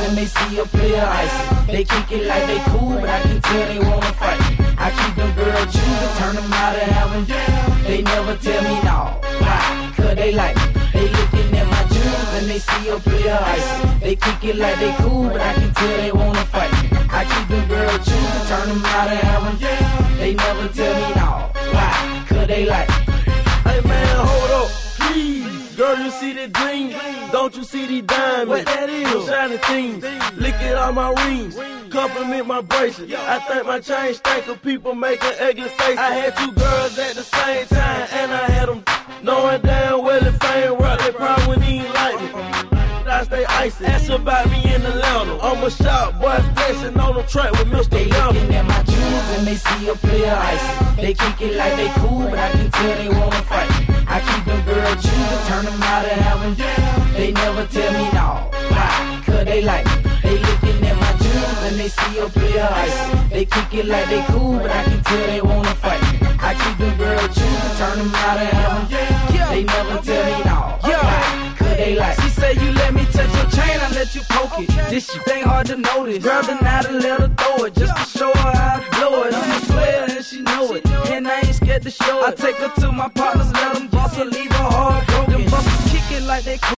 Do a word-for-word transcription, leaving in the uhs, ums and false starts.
and they see a player icy. They kick it like they cool, but I can tell they wanna fight. I keep them girls choosing, turn them out of heaven. They never tell me no, why? Cause they like me. They looking at my jewels and they see a player icy. They kick it like they cool, but I can tell they wanna fight. I keep them girls choosing, turn them out of heaven. They never tell me no, why? Cause they like me. Hey man, hold up, please. Girl, you see the dream? Don't you see the diamonds? What that is? Them shiny things. Lick it on my rings. Compliment my bracelet. I think my chain stank of people making ugly faces. I had two girls at the same time, and I had them knowing damn well if I ain't rock, they probably wouldn't even like me. I stay icy. Ask about me in Atlanta. I'm a shop boy flexing on the track with Mister They Llama. looking at my jewels and they see a player icy. They kick it like they cool, but I can tell they wanna fight. I keep them girls choosing, turn them out of heaven. They never tell me no, why? Cause they like me. They looking at my jewels and they see a player icy. They kick it like they cool, but I can tell they wanna fight. I keep them girls choosing, turn them out of heaven. They never tell me no, why? Cause they like me. She said you let me touch your chain, I let you poke it. This shit ain't hard to notice. Grab the knot and let her throw it, just to show her how I blow it. I'm a player and she know it, and I ain't scared to show it. I take her to my partners, let them boss her, leave her heartbroken. Them busters kick it like they